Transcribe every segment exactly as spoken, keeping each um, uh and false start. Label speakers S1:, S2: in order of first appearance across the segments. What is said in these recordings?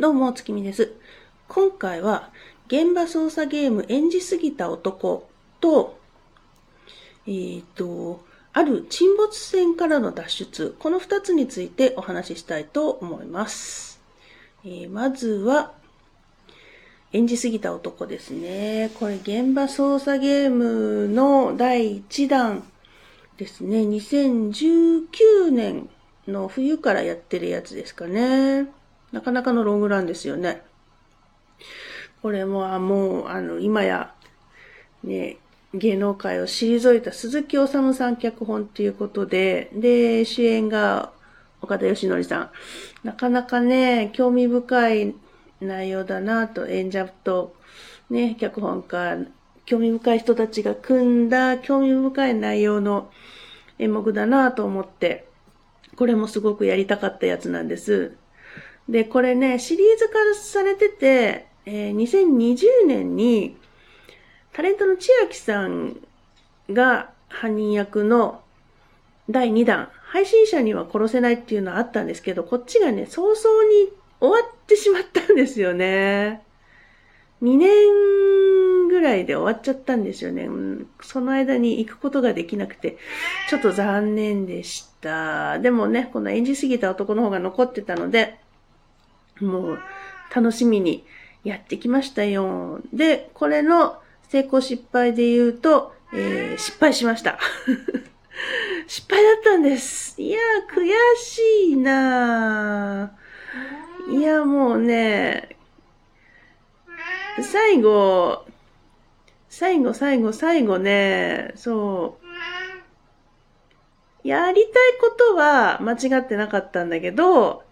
S1: どうも、月見です。今回は、現場操作ゲーム演じすぎた男と、えっと、ある沈没船からの脱出、この二つについてお話ししたいと思います。えー、まずは、演じすぎた男ですね。これ、現場操作ゲームのだいいちだんですね。にせんじゅうきゅうねんの冬からやってるやつですかね。なかなかのロングランですよね。これも、もう、あの、今や、ね、芸能界を退いた鈴木おさむさん脚本っていうことで、で、主演が岡田義則さん。なかなかね、興味深い内容だなと、演者と、ね、脚本家、興味深い人たちが組んだ興味深い内容の演目だなと思って、これもすごくやりたかったやつなんです。で、これね、シリーズ化されてて、えー、にせんにじゅうねんに、タレントの千秋さんが犯人役のだいにだん、配信者には殺せないっていうのはあったんですけど、こっちがね、早々に終わってしまったんですよね。にねんぐらいで終わっちゃったんですよね。その間に行くことができなくて、ちょっと残念でした。でもね、この演じすぎた男の方が残ってたので、もう楽しみにやってきましたよ。で、これの成功失敗で言うと、えー、失敗しました。失敗だったんです。いやー、悔しいなー。いや、もうね、最後、最後、最後、最後ね、そう、やりたいことは間違ってなかったんだけど、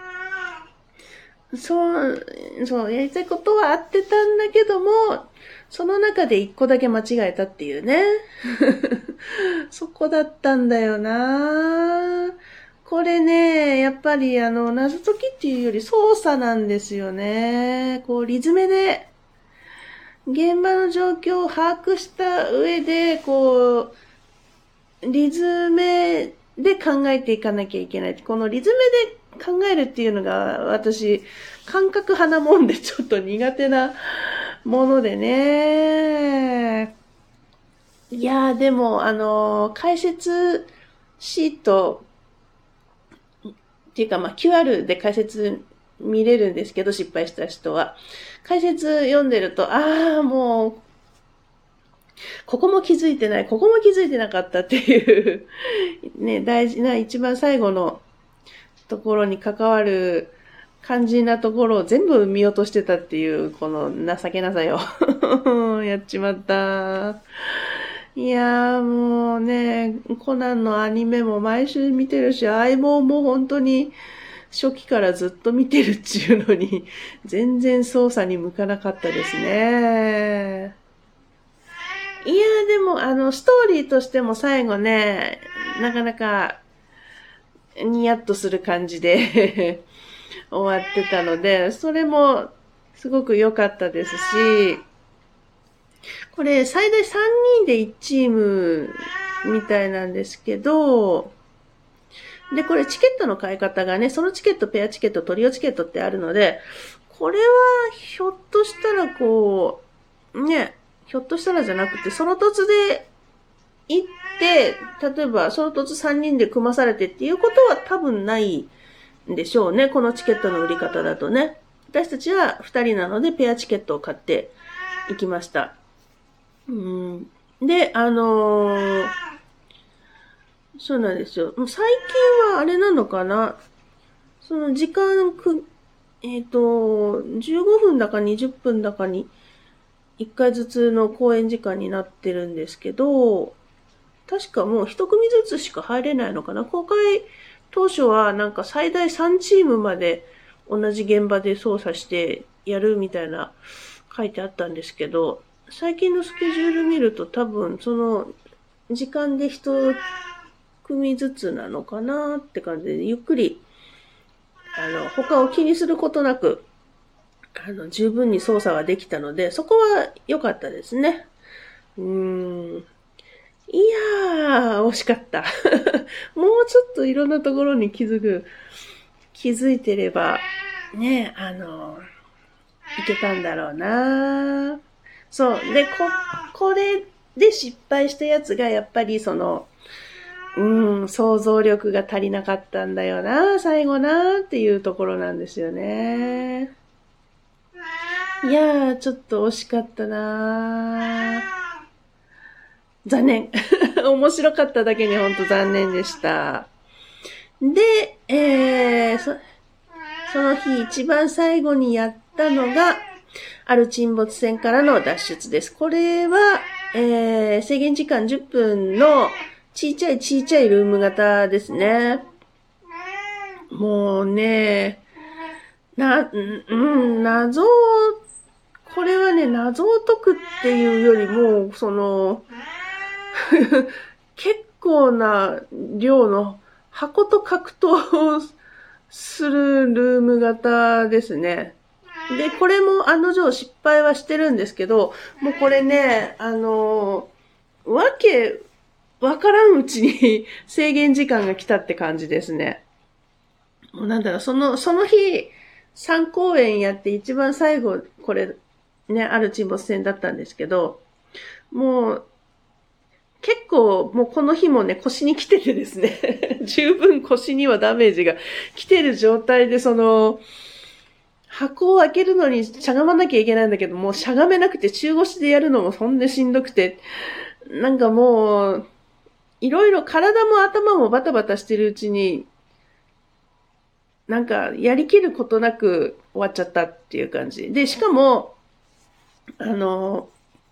S1: そう、そう、やりたいことは合ってたんだけども、その中で一個だけ間違えたっていうね。そこだったんだよな。これね、やっぱりあの、謎解きっていうより操作なんですよね。こう、リズムで、現場の状況を把握した上で、こう、リズムで考えていかなきゃいけない。このリズムで考えるっていうのが私、感覚派なもんでちょっと苦手なものでね。いやーでも、あのー、解説シートっていうか、まあ、キューアール で解説見れるんですけど、失敗した人は。解説読んでると、ああ、もう、ここも気づいてない、ここも気づいてなかったっていう、ね、大事な一番最後のところに関わる肝心なところを全部見落としてたっていう、この情けなさよ。やっちまった。いやーもうね、コナンのアニメも毎週見てるし、相棒も本当に初期からずっと見てるっていうのに、全然操作に向かなかったですね。いやーでもあの、ストーリーとしても最後ね、なかなかニヤッとする感じで終わってたので、それもすごく良かったですし、これ最大さんにんでいちチームみたいなんですけど、で、これチケットの買い方がね、そのチケット、ペアチケット、トリオチケットってあるので、これはひょっとしたらこう、ね、ひょっとしたらじゃなくて、その突で行って、例えばその突さんにんで組まされてっていうことは多分ないんでしょうね。このチケットの売り方だとね。私たちはふたりなのでペアチケットを買って行きました。うん、で、あのー、そうなんですよ。もう最近はあれなのかな。その時間く、えっと、じゅうごふんだかにじゅっぷんだかにいっかいずつの公演時間になってるんですけど、確かもう一組ずつしか入れないのかな。公開当初はなんか最大さんチームまで同じ現場で操作してやるみたいな書いてあったんですけど、最近のスケジュール見ると多分その時間で一組ずつなのかなって感じで、ゆっくりあの他を気にすることなくあの十分に操作ができたので、そこは良かったですね。うーん。いやー、惜しかった。もうちょっといろんなところに気づく、気づいてればね、あの、いけたんだろうな。そう。で、こ、これで失敗したやつが、やっぱりその、うん、想像力が足りなかったんだよな、最後な、っていうところなんですよね。いやー、ちょっと惜しかったな。残念。面白かっただけにほんと残念でした。で、えー、そ、その日一番最後にやったのが、ある沈没船からの脱出です。これは、えー、制限時間じゅっぷんのちいちゃいちいちゃいルーム型ですね。もうね、な、うん、謎を、これはね、謎を解くっていうよりも、その、結構な量の箱と格闘をするルーム型ですね。で、これも案の定失敗はしてるんですけど、もうこれね、あの、わけわからんうちに制限時間が来たって感じですね。もうなんだろう、その、その日、さん公演やって一番最後、これ、ね、ある沈没船だったんですけど、もう、結構、もうこの日もね、腰に来ててですね、十分腰にはダメージが来てる状態で、その、箱を開けるのにしゃがまなきゃいけないんだけど、もうしゃがめなくて中腰でやるのもそんでしんどくて、なんかもう、いろいろ体も頭もバタバタしてるうちに、なんかやりきることなく終わっちゃったっていう感じ。で、しかも、あの、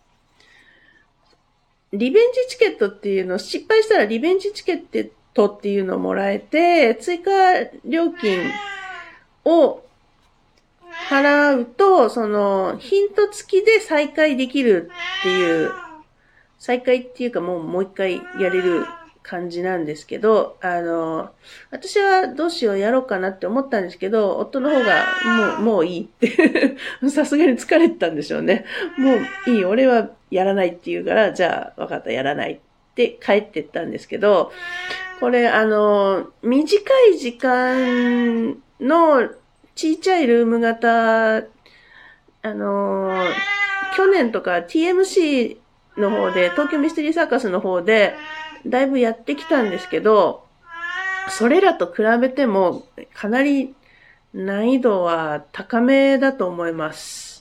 S1: リベンジチケットっていうの、失敗したらリベンジチケットっていうのをもらえて、追加料金を払うと、その、ヒント付きで再開できるっていう、再開っていうかもうもう一回やれる感じなんですけど、あの、私はどうしようやろうかなって思ったんですけど、夫の方がもう、もういいってさすがに疲れてたんでしょうね。もういい、俺はやらないって言うから、じゃあ分かった、やらないって帰ってったんですけど、これあの、短い時間のちっちゃいルーム型、あの、去年とか ティーエムシー の方で、東京ミステリーサーカスの方で、だいぶやってきたんですけど、それらと比べても、かなり難易度は高めだと思います。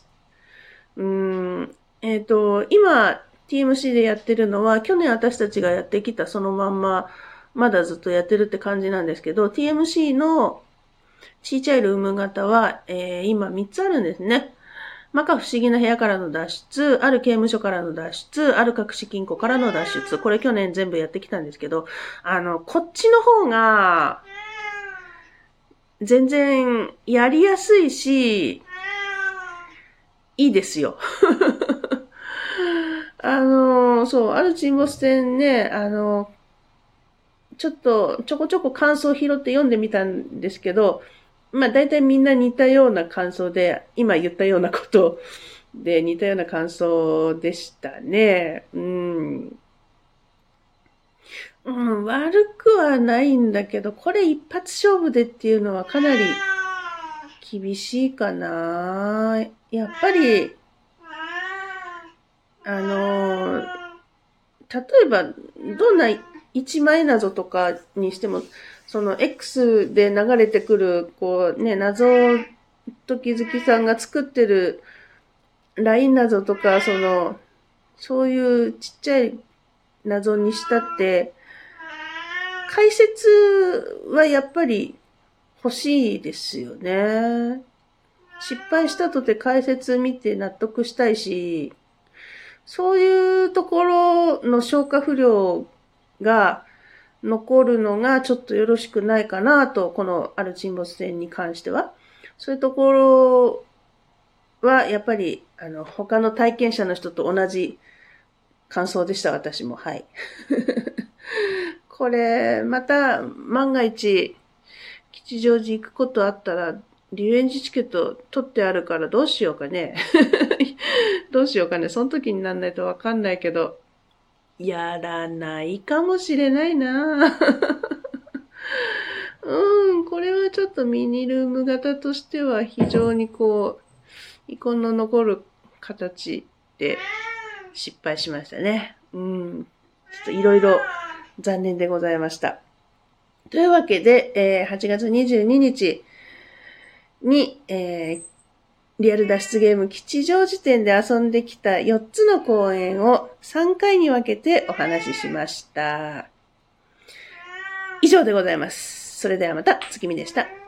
S1: うーん、えっと、今、ティーエムシー でやってるのは、去年私たちがやってきたそのまんま、まだずっとやってるって感じなんですけど、ティーエムシー のちっちゃいルーム型は、えー、今みっつあるんですね。摩訶不思議な部屋からの脱出、ある刑務所からの脱出、ある隠し金庫からの脱出。これ去年全部やってきたんですけど、あの、こっちの方が、全然やりやすいし、いいですよ。あの、そう、ある沈没船ね、あの、ちょっとちょこちょこ感想を拾って読んでみたんですけど、まあ大体みんな似たような感想で、今言ったようなことで似たような感想でしたね。うん。うん、悪くはないんだけど、これ一発勝負でっていうのはかなり厳しいかな。やっぱり、あの、例えば、どんな一枚謎とかにしても、その X で流れてくる、こうね、謎解き好きさんが作ってるライン謎とか、その、そういうちっちゃい謎にしたって、解説はやっぱり欲しいですよね。失敗したとて解説見て納得したいし、そういうところの消化不良が残るのがちょっとよろしくないかなと、このある沈没船に関しては。そういうところはやっぱりあの他の体験者の人と同じ感想でした、私も。はい。これ、また万が一吉祥寺行くことあったら、リベンジチケット取ってあるからどうしようかね。どうしようかね。その時になんないとわかんないけど、やらないかもしれないな。うん、これこれはちょっとミニルーム型としては非常にこう、遺恨の残る形で失敗しましたね。うん。ちょっといろいろ残念でございました。というわけで、えー、はちがつにじゅうににちに、えー、リアル脱出ゲーム吉祥寺店で遊んできたよっつの公演をさんかいに分けてお話ししました。以上でございます。それではまた、月見でした。